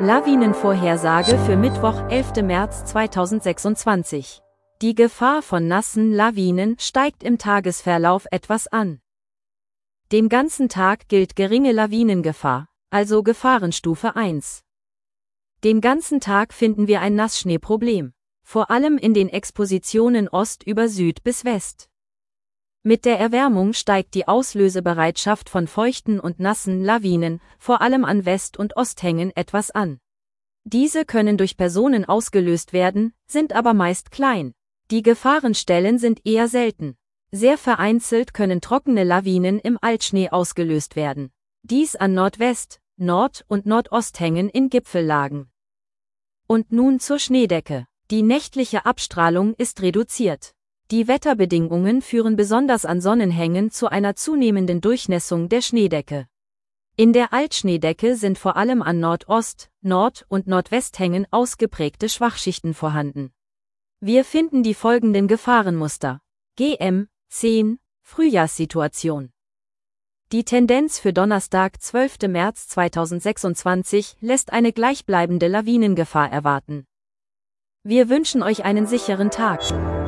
Lawinenvorhersage für Mittwoch, 11. März 2026. Die Gefahr von nassen Lawinen steigt im Tagesverlauf etwas an. Dem ganzen Tag gilt geringe Lawinengefahr, also Gefahrenstufe 1. Den ganzen Tag finden wir ein Nassschneeproblem, vor allem in den Expositionen Ost über Süd bis West. Mit der Erwärmung steigt die Auslösebereitschaft von feuchten und nassen Lawinen, vor allem an West- und Osthängen, etwas an. Diese können durch Personen ausgelöst werden, sind aber meist klein. Die Gefahrenstellen sind eher selten. Sehr vereinzelt können trockene Lawinen im Altschnee ausgelöst werden. Dies an Nordwest-, Nord- und Nordosthängen in Gipfellagen. Und nun zur Schneedecke. Die nächtliche Abstrahlung ist reduziert. Die Wetterbedingungen führen besonders an Sonnenhängen zu einer zunehmenden Durchnässung der Schneedecke. In der Altschneedecke sind vor allem an Nordost-, Nord- und Nordwesthängen ausgeprägte Schwachschichten vorhanden. Wir finden die folgenden Gefahrenmuster. GM10 Frühjahrssituation. Die Tendenz für Donnerstag, 12. März 2026, lässt eine gleichbleibende Lawinengefahr erwarten. Wir wünschen euch einen sicheren Tag.